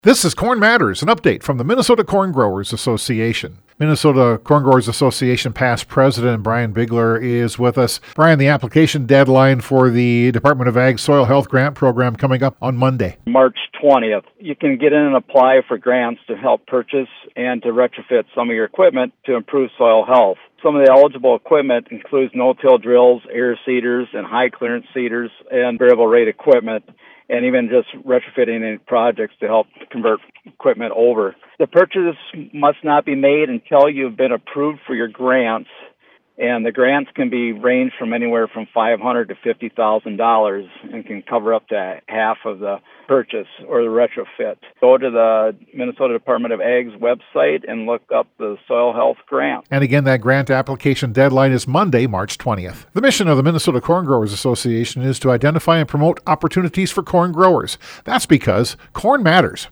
This is Corn Matters, an update from the Minnesota Corn Growers Association. Minnesota Corn Growers Association past president Brian Bigler is with us. Brian, the application deadline for the Department of Ag Soil Health Grant Program coming up on Monday. March 20th. You can get in and apply for grants to help purchase and to retrofit some of your equipment to improve soil health. Some of the eligible equipment includes no-till drills, air seeders, and high-clearance seeders, and variable rate equipment, and even just retrofitting in projects to help convert equipment over. The purchase must not be made until you've been approved for your grants, and the grants can be ranged from anywhere from $500 to $50,000 and can cover up to half of the purchase or the retrofit. Go to the Minnesota Department of Ag's website and look up the Soil Health Grant. And again, that grant application deadline is Monday, March 20th. The mission of the Minnesota Corn Growers Association is to identify and promote opportunities for corn growers. That's because corn matters.